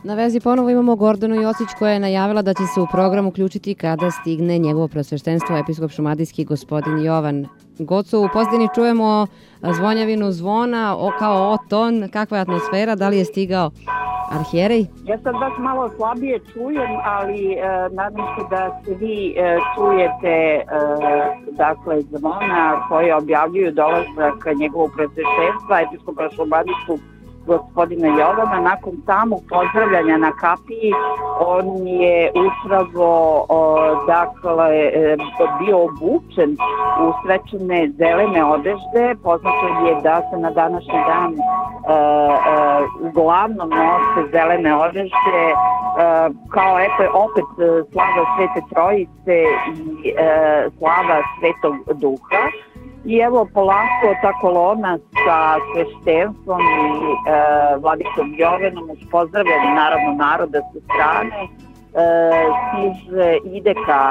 Na vezi ponovo imamo Gordanu Jocić koja je najavila da će se u program uključiti kada stigne njegovo preosveštenstvo episkop šumadijski gospodin Jovan. Goco, u pozadini čujemo zvonjavinu zvona kao o ton. Kakva je atmosfera? Da li je stigao arhijerej? Ja sad vas malo slabije čujem, ali nadam se da se vi čujete dakle zvona koje objavljuju dolazak njegovog preosveštenstva episkopa šumadijskog gospodina Jovana. Nakon samog pozdravljanja na kapiji on je upravo bio obučen u svečane zelene odežde. Poznato je da se na današnji dan uglavnom nose zelene odežde kao opet slava Svete Trojice i slava Svetog Duha. I evo polako ta kolona sa sveštenstvom i vladikom Jovanom uz pozdravljanje naravno naroda sa strane ide ka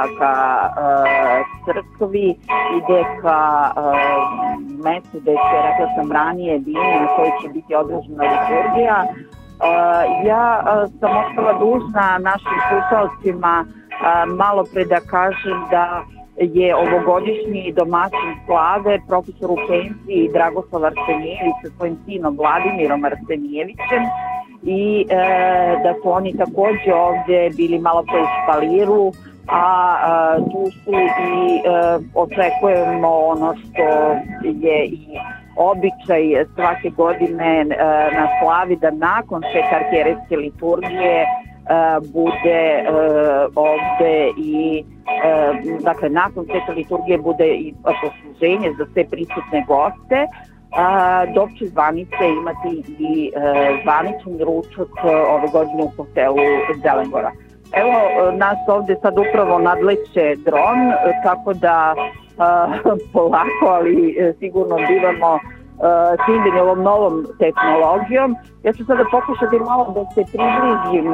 crkvi, ide ka mestu gde se, rekla sam ranije, bini na kojoj će biti održana liturgija. Ja sam ostala dužna našim slušalcima malo pre da kažem da je ovogodišnji domaćin slave profesor u penziji Dragoslav Arsenijević sa svojim sinom Vladimirom Arsenijevićem i da su oni takođe ovde bili malo pre u špaliru, a tu su i očekujemo ono što je i običaj svake godine na slavi da nakon svete arhijerejske liturgije bude ovde i dakle nakon svete liturgije bude i posluženje za sve prisutne goste, dok će zvanice imati i zvaničan ručak ove godine u hotelu Zelengora. Evo, nas ovde sad upravo nadleće dron, tako da polako, ali sigurno bivamo snimljeni ovom novom tehnologijom. Ja ću sada pokušati malo da se približim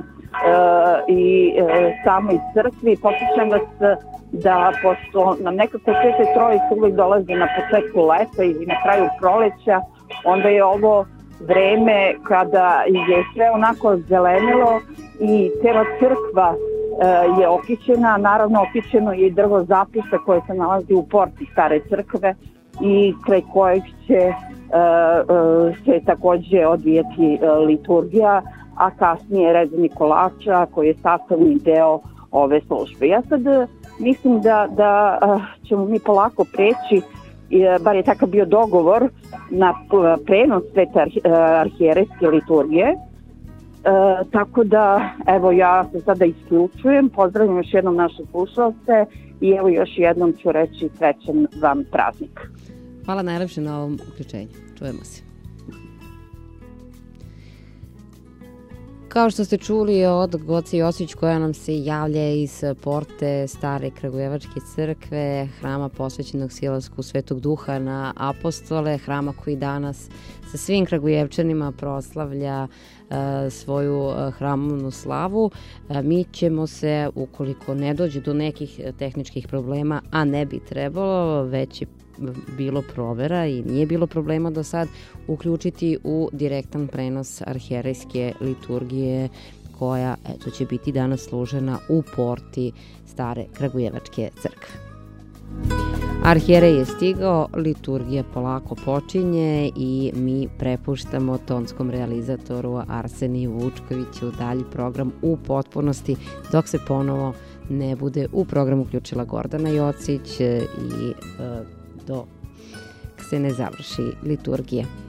i samoj crkvi. Pokušam vas da, pošto nam nekako Svete Trojice uvijek dolazi na početku leta i na kraju proleća, onda je ovo vreme kada je sve onako zelenilo i cela crkva je okićena. Naravno, okićeno je i drvo zapisa koje se nalazi u porti stare crkve i kraj kojeg će se takođe odvijati liturgija, a kasnije rezanje kolača koji je sastavni deo ove službe. Ja sad mislim da ćemo mi polako preći, bar je takav bio dogovor, na prenos svete arhijerejske liturgije. Tako da, evo, ja se sada isključujem, pozdravljam još jednom naše slušalce i evo još jednom ću reći srećan vam praznik. Hvala najlepše na ovom uključenju. Čujemo se. Kao što ste čuli od Goce Jocić koja nam se javlja iz porte stare Kragujevačke crkve, hrama posvećenog silasku Svetog Duha na apostole, hrama koji danas sa svim Kragujevčanima proslavlja svoju hramovnu slavu. Mi ćemo se, ukoliko ne dođe do nekih tehničkih problema, a ne bi trebalo, već je bilo provera i nije bilo problema do sad, uključiti u direktan prenos arhijerejske liturgije koja će biti danas služena u porti stare Kragujevačke crkve. Arhijerej je stigao, liturgija polako počinje i mi prepuštamo tonskom realizatoru Arseniju Vučkoviću dalji program u potpunosti dok se ponovo ne bude u program uključila Gordana Jocić i dok se ne završi liturgija.